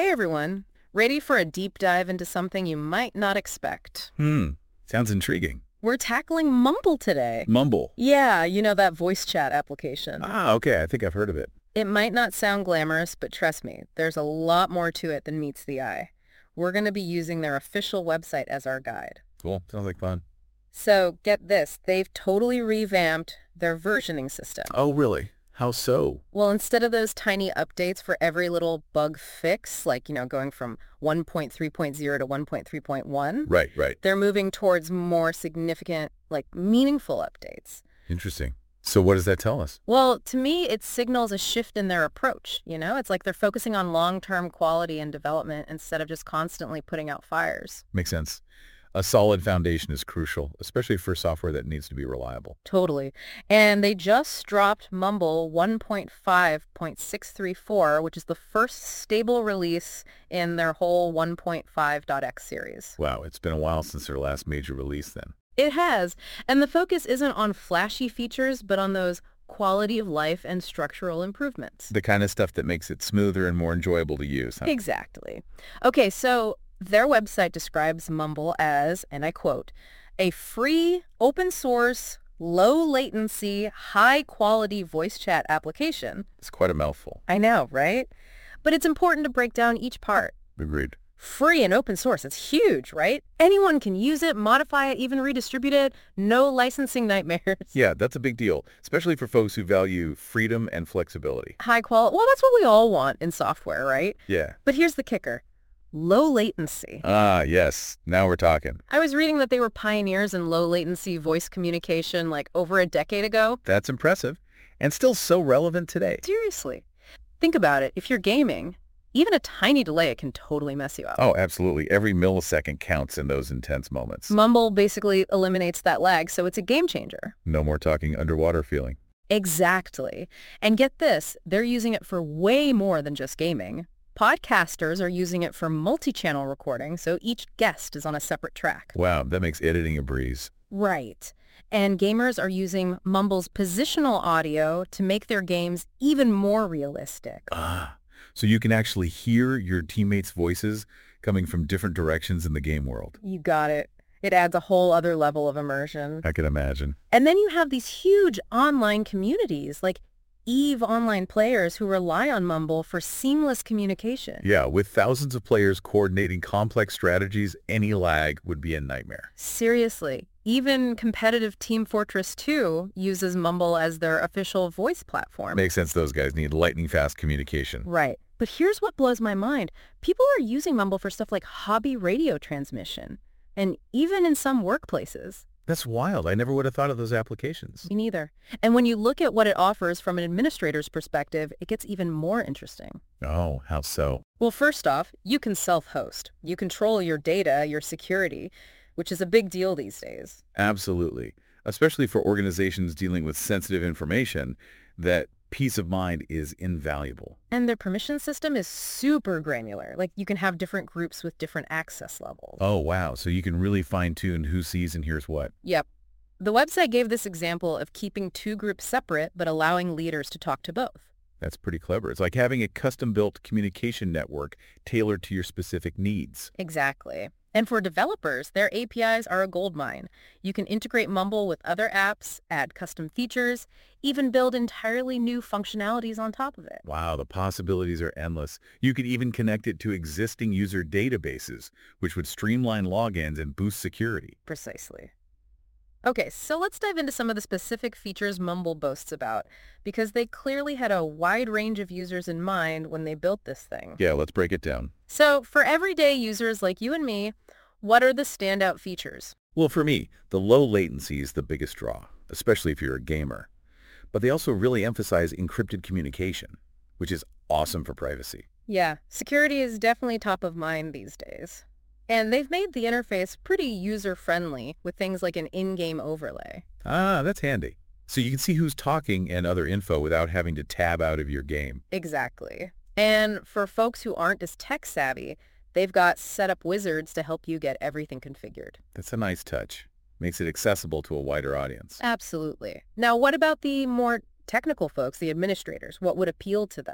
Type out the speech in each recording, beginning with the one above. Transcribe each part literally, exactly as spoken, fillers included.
Hey everyone, ready for a deep dive into something you might not expect? Hmm, sounds intriguing. We're tackling Mumble today. Mumble. Yeah, you know that voice chat application. Ah, okay, I think I've heard of it. It might not sound glamorous, but trust me, there's a lot more to it than meets the eye. We're going to be using their official website as our guide. Cool, sounds like fun. So get this, they've totally revamped their versioning system. Oh, really? How so? Well, instead of those tiny updates for every little bug fix, like, you know, going from one point three point zero to one point three point one, Right, right. they're moving towards more significant, like meaningful updates. Interesting. So what does that tell us? Well, to me, it signals a shift in their approach. You know, it's like they're focusing on long-term quality and development instead of just constantly putting out fires. Makes sense. A solid foundation is crucial, especially for software that needs to be reliable. Totally. And they just dropped Mumble one point five point six three four, which is the first stable release in their whole one point five dot x series. Wow, it's been a while since their last major release then. It has. And the focus isn't on flashy features, but on those quality of life and structural improvements. The kind of stuff that makes it smoother and more enjoyable to use, huh? Exactly. Okay, so their website describes Mumble as, and I quote, a free, open source, low latency, high quality voice chat application. It's quite a mouthful. I know, right? But it's important to break down each part. Agreed. Free and open source, it's huge, right? Anyone can use it, modify it, even redistribute it. No licensing nightmares. Yeah, that's a big deal, especially for folks who value freedom and flexibility. High quality, well, that's what we all want in software, right? Yeah. But here's the kicker. Low latency. Ah, yes. Now we're talking. I was reading that they were pioneers in low latency voice communication like over a decade ago. That's impressive and still so relevant today. Seriously. Think about it. If you're gaming, even a tiny delay can totally mess you up. Oh, absolutely. Every millisecond counts in those intense moments. Mumble basically eliminates that lag, so it's a game changer. No more talking underwater feeling. Exactly. And get this, they're using it for way more than just gaming. Podcasters are using it for multi-channel recording, so each guest is on a separate track. Wow, that makes editing a breeze. Right. And gamers are using Mumble's positional audio to make their games even more realistic. Ah, so you can actually hear your teammates' voices coming from different directions in the game world. You got it. It adds a whole other level of immersion. I can imagine. And then you have these huge online communities like EVE Online players who rely on Mumble for seamless communication. Yeah, with thousands of players coordinating complex strategies, any lag would be a nightmare. Seriously. Even competitive Team Fortress two uses Mumble as their official voice platform. Makes sense those guys need lightning-fast communication. Right. But here's what blows my mind. People are using Mumble for stuff like hobby radio transmission, and even in some workplaces. That's wild. I never would have thought of those applications. Me neither. And when you look at what it offers from an administrator's perspective, it gets even more interesting. Oh, how so? Well, first off, you can self-host. You control your data, your security, which is a big deal these days. Absolutely. Especially for organizations dealing with sensitive information, that peace of mind is invaluable. And their permission system is super granular. Like, you can have different groups with different access levels. Oh, wow. So you can really fine-tune who sees and hears what. Yep. The website gave this example of keeping two groups separate but allowing leaders to talk to both. That's pretty clever. It's like having a custom-built communication network tailored to your specific needs. Exactly. And for developers, their A P Is are a goldmine. You can integrate Mumble with other apps, add custom features, even build entirely new functionalities on top of it. Wow, the possibilities are endless. You could even connect it to existing user databases, which would streamline logins and boost security. Precisely. Okay, so let's dive into some of the specific features Mumble boasts about, because they clearly had a wide range of users in mind when they built this thing. Yeah, let's break it down. So for everyday users like you and me, what are the standout features? Well, for me, the low latency is the biggest draw, especially if you're a gamer. But they also really emphasize encrypted communication, which is awesome for privacy. Yeah, security is definitely top of mind these days. And they've made the interface pretty user-friendly with things like an in-game overlay. Ah, that's handy. So you can see who's talking and other info without having to tab out of your game. Exactly. And for folks who aren't as tech-savvy, they've got setup wizards to help you get everything configured. That's a nice touch. Makes it accessible to a wider audience. Absolutely. Now, what about the more technical folks, the administrators? What would appeal to them?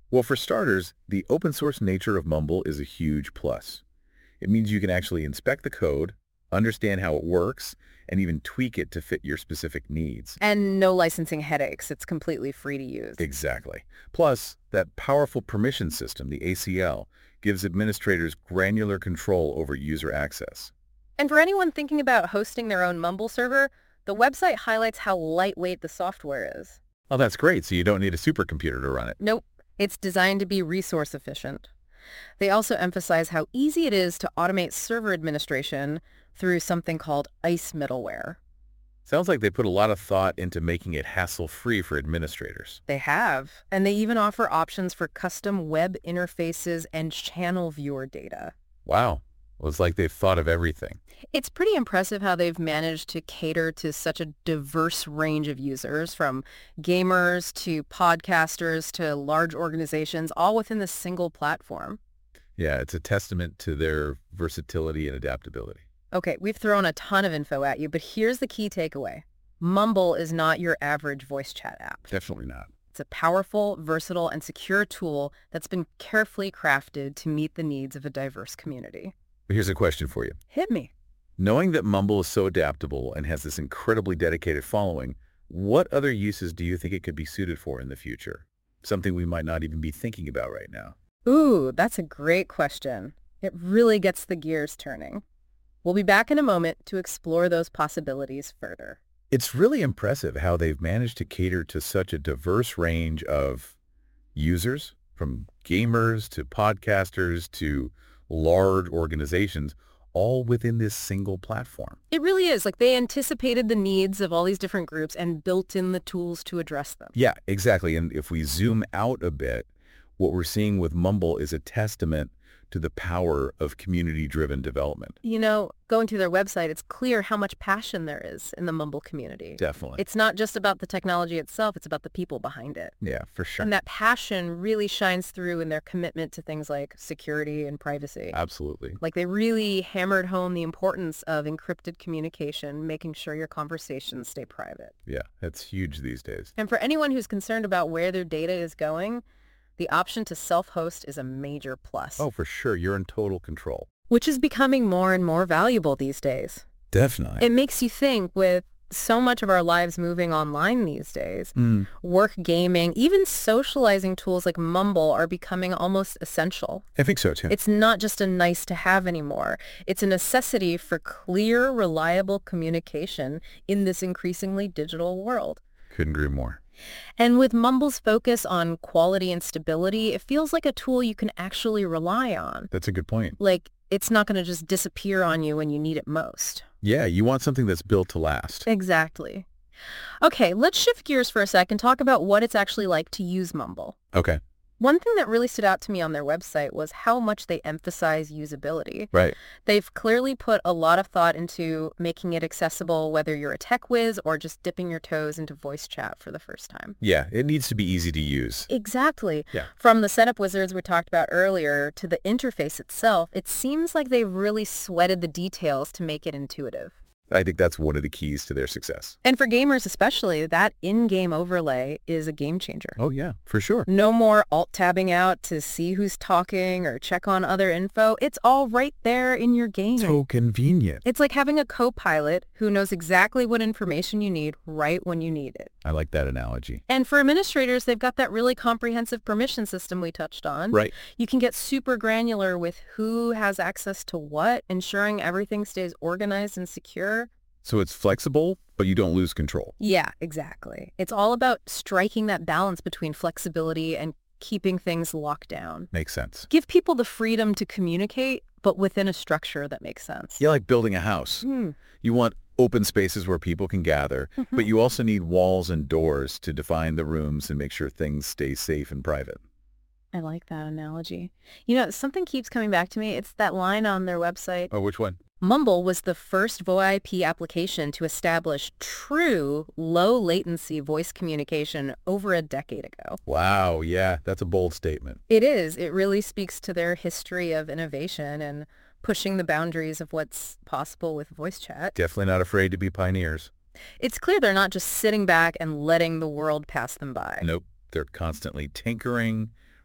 Well, for starters, the open source nature of Mumble is a huge plus. It means you can actually inspect the code, understand how it works, and even tweak it to fit your specific needs. And no licensing headaches. It's completely free to use. Exactly. Plus, that powerful permission system, the A C L, gives administrators granular control over user access. And for anyone thinking about hosting their own Mumble server, the website highlights how lightweight the software is. Oh, that's great. So you don't need a supercomputer to run it. Nope. It's designed to be resource efficient. They also emphasize how easy it is to automate server administration through something called ICE middleware. Sounds like they put a lot of thought into making it hassle-free for administrators. They have, and they even offer options for custom web interfaces and channel viewer data. Wow. Well, it's like they've thought of everything. It's pretty impressive how they've managed to cater to such a diverse range of users, from gamers to podcasters to large organizations, all within this single platform. Yeah, it's a testament to their versatility and adaptability. Okay, we've thrown a ton of info at you, but here's the key takeaway. Mumble is not your average voice chat app. Definitely not. It's a powerful, versatile, and secure tool that's been carefully crafted to meet the needs of a diverse community. But here's a question for you. Hit me. Knowing that Mumble is so adaptable and has this incredibly dedicated following, what other uses do you think it could be suited for in the future? Something we might not even be thinking about right now. Ooh, that's a great question. It really gets the gears turning. We'll be back in a moment to explore those possibilities further. It's really impressive how they've managed to cater to such a diverse range of users, from gamers to podcasters to large organizations, all within this single platform. It really is. Like, they anticipated the needs of all these different groups and built in the tools to address them. Yeah, exactly. And if we zoom out a bit, what we're seeing with Mumble is a testament to the power of community-driven development. You know, going through their website, it's clear how much passion there is in the Mumble community. Definitely. It's not just about the technology itself, it's about the people behind it. Yeah, for sure. And that passion really shines through in their commitment to things like security and privacy. Absolutely. Like, they really hammered home the importance of encrypted communication, making sure your conversations stay private. Yeah, that's huge these days. And for anyone who's concerned about where their data is going, the option to self-host is a major plus. Oh, for sure. You're in total control. Which is becoming more and more valuable these days. Definitely. It makes you think, with so much of our lives moving online these days, Mm. work, gaming, even socializing tools like Mumble are becoming almost essential. I think so, too. It's not just a nice to have anymore. It's a necessity for clear, reliable communication in this increasingly digital world. Couldn't agree more. And with Mumble's focus on quality and stability, it feels like a tool you can actually rely on. That's a good point. Like, it's not going to just disappear on you when you need it most. Yeah, you want something that's built to last. Exactly. Okay, let's shift gears for a sec and talk about what it's actually like to use Mumble. Okay. One thing that really stood out to me on their website was how much they emphasize usability. Right. They've clearly put a lot of thought into making it accessible, whether you're a tech whiz or just dipping your toes into voice chat for the first time. Yeah, it needs to be easy to use. Exactly. Yeah. From the setup wizards we talked about earlier to the interface itself, it seems like they've really sweated the details to make it intuitive. I think that's one of the keys to their success. And for gamers especially, that in-game overlay is a game changer. Oh, yeah, for sure. No more alt-tabbing out to see who's talking or check on other info. It's all right there in your game. So convenient. It's like having a co-pilot who knows exactly what information you need right when you need it. I like that analogy. And for administrators, they've got that really comprehensive permission system we touched on. Right. You can get super granular with who has access to what, ensuring everything stays organized and secure. So it's flexible, but you don't lose control. Yeah, exactly. It's all about striking that balance between flexibility and keeping things locked down. Makes sense. Give people the freedom to communicate, but within a structure that makes sense. Yeah, like building a house. Hmm. You want open spaces where people can gather, but you also need walls and doors to define the rooms and make sure things stay safe and private. I like that analogy. You know, something keeps coming back to me. It's that line on their website. Oh, which one? Mumble was the first VoIP application to establish true low-latency voice communication over a decade ago. Wow, yeah, that's a bold statement. It is. It really speaks to their history of innovation and pushing the boundaries of what's possible with voice chat. Definitely not afraid to be pioneers. It's clear they're not just sitting back and letting the world pass them by. Nope, they're constantly tinkering,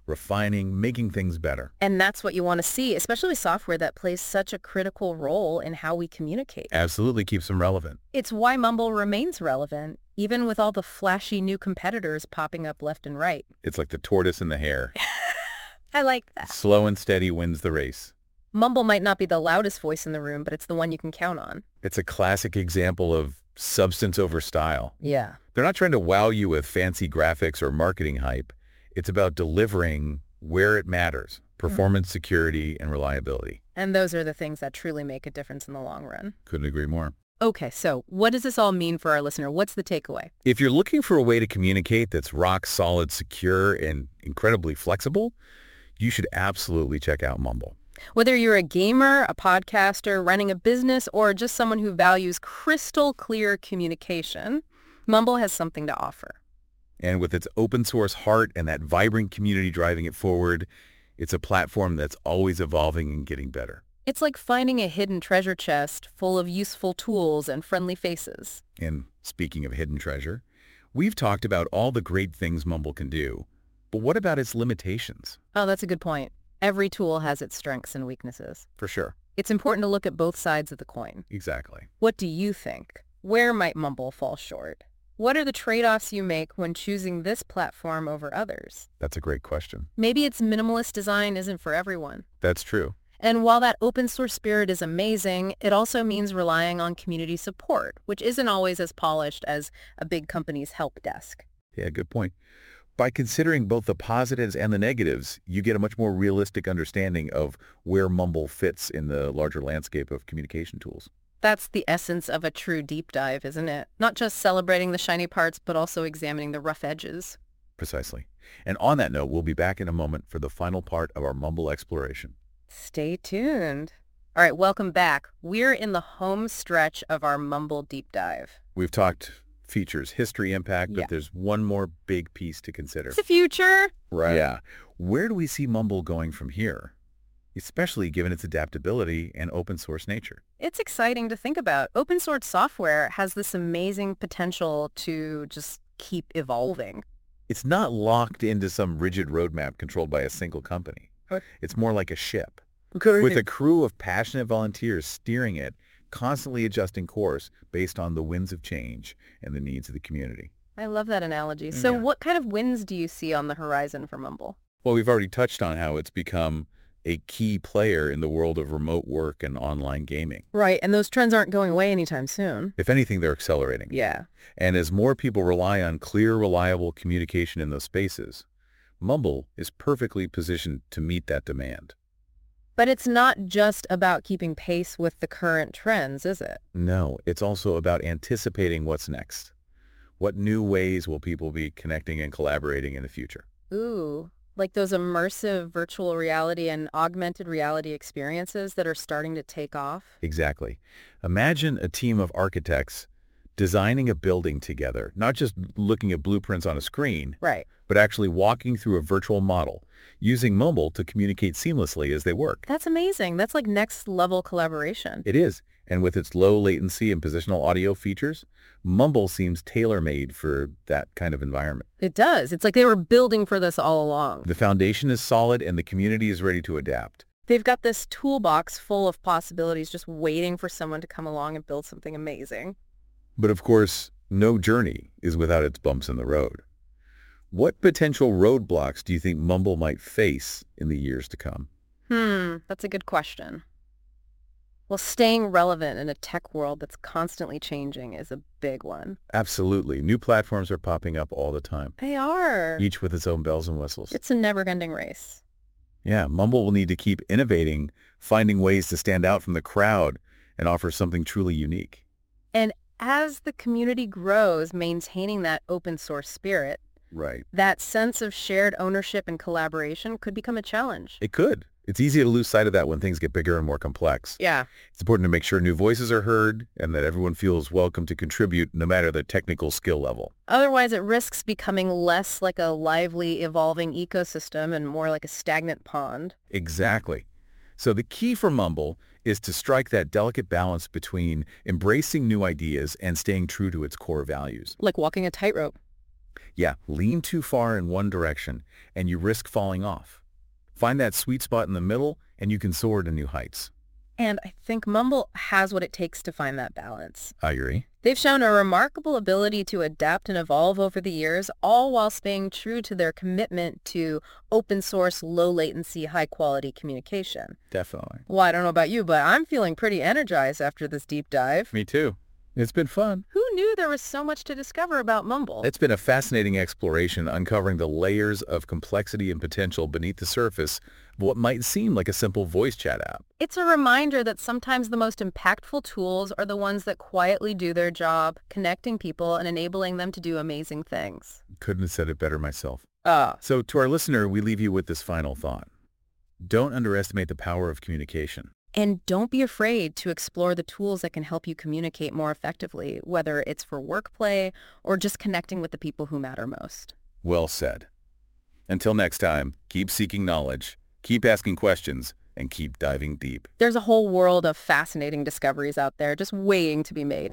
refining, making things better. And that's what you want to see, especially with software that plays such a critical role in how we communicate. Absolutely keeps them relevant. It's why Mumble remains relevant, even with all the flashy new competitors popping up left and right. It's like the tortoise and the hare. I like that. Slow and steady wins the race. Mumble might not be the loudest voice in the room, but it's the one you can count on. It's a classic example of substance over style. Yeah. They're not trying to wow you with fancy graphics or marketing hype. It's about delivering where it matters, performance, mm-hmm. security, and reliability. And those are the things that truly make a difference in the long run. Couldn't agree more. Okay, so what does this all mean for our listener? What's the takeaway? If you're looking for a way to communicate that's rock solid, secure, and incredibly flexible, you should absolutely check out Mumble. Whether you're a gamer, a podcaster, running a business, or just someone who values crystal clear communication, Mumble has something to offer. And with its open source heart and that vibrant community driving it forward, it's a platform that's always evolving and getting better. It's like finding a hidden treasure chest full of useful tools and friendly faces. And speaking of hidden treasure, we've talked about all the great things Mumble can do. But what about its limitations? Oh, that's a good point. Every tool has its strengths and weaknesses. For sure. It's important to look at both sides of the coin. Exactly. What do you think? Where might Mumble fall short? What are the trade-offs you make when choosing this platform over others? That's a great question. Maybe its minimalist design isn't for everyone. That's true. And while that open source spirit is amazing, it also means relying on community support, which isn't always as polished as a big company's help desk. Yeah, good point. By considering both the positives and the negatives, you get a much more realistic understanding of where Mumble fits in the larger landscape of communication tools. That's the essence of a true deep dive, isn't it? Not just celebrating the shiny parts, but also examining the rough edges. Precisely. And on that note, we'll be back in a moment for the final part of our Mumble exploration. Stay tuned. All right, welcome back. We're in the home stretch of our Mumble deep dive. We've talked features, history, impact, but yeah. there's one more big piece to consider. It's the future. Right. Yeah. Where do we see Mumble going from here? Especially given its adaptability and open source nature. It's exciting to think about. Open source software has this amazing potential to just keep evolving. It's not locked into some rigid roadmap controlled by a single company. What? It's more like a ship, Okay. with a crew of passionate volunteers steering it, constantly adjusting course based on the winds of change and the needs of the community. I love that analogy. So Yeah. what kind of winds do you see on the horizon for Mumble? Well, we've already touched on how it's become a key player in the world of remote work and online gaming. Right, and those trends aren't going away anytime soon. If anything, they're accelerating. Yeah. And as more people rely on clear, reliable communication in those spaces, Mumble is perfectly positioned to meet that demand. But it's not just about keeping pace with the current trends, is it? No, it's also about anticipating what's next. What new ways will people be connecting and collaborating in the future? Ooh, like those immersive virtual reality and augmented reality experiences that are starting to take off? Exactly. Imagine a team of architects designing a building together, not just looking at blueprints on a screen, Right. but actually walking through a virtual model, using Mumble to communicate seamlessly as they work. That's amazing. That's like next level collaboration. It is, and with its low latency and positional audio features, Mumble seems tailor-made for that kind of environment. It does. It's like they were building for this all along. The foundation is solid and the community is ready to adapt. They've got this toolbox full of possibilities just waiting for someone to come along and build something amazing. But of course, no journey is without its bumps in the road. What potential roadblocks do you think Mumble might face in the years to come? Hmm, that's a good question. Well, staying relevant in a tech world that's constantly changing is a big one. Absolutely. New platforms are popping up all the time, They are. each with its own bells and whistles. It's a never-ending race. Yeah, Mumble will need to keep innovating, finding ways to stand out from the crowd and offer something truly unique. And as the community grows, maintaining that open source spirit, Right. that sense of shared ownership and collaboration could become a challenge. It could. It's easy to lose sight of that when things get bigger and more complex. Yeah. It's important to make sure new voices are heard and that everyone feels welcome to contribute no matter the technical skill level. Otherwise, it risks becoming less like a lively, evolving ecosystem and more like a stagnant pond. Exactly. So the key for Mumble is to strike that delicate balance between embracing new ideas and staying true to its core values. Like walking a tightrope. Yeah, lean too far in one direction and you risk falling off. Find that sweet spot in the middle and you can soar to new heights. And I think Mumble has what it takes to find that balance. I agree. They've shown a remarkable ability to adapt and evolve over the years, all while staying true to their commitment to open source, low latency, high quality communication. Definitely. Well, I don't know about you, but I'm feeling pretty energized after this deep dive. Me too. It's been fun. Who knew there was so much to discover about Mumble? It's been a fascinating exploration uncovering the layers of complexity and potential beneath the surface of what might seem like a simple voice chat app. It's a reminder that sometimes the most impactful tools are the ones that quietly do their job, connecting people and enabling them to do amazing things. Couldn't have said it better myself. Ah. So to our listener, we leave you with this final thought. Don't underestimate the power of communication. And don't be afraid to explore the tools that can help you communicate more effectively, whether it's for work play or just connecting with the people who matter most. Well said. Until next time, keep seeking knowledge, keep asking questions, and keep diving deep. There's a whole world of fascinating discoveries out there just waiting to be made.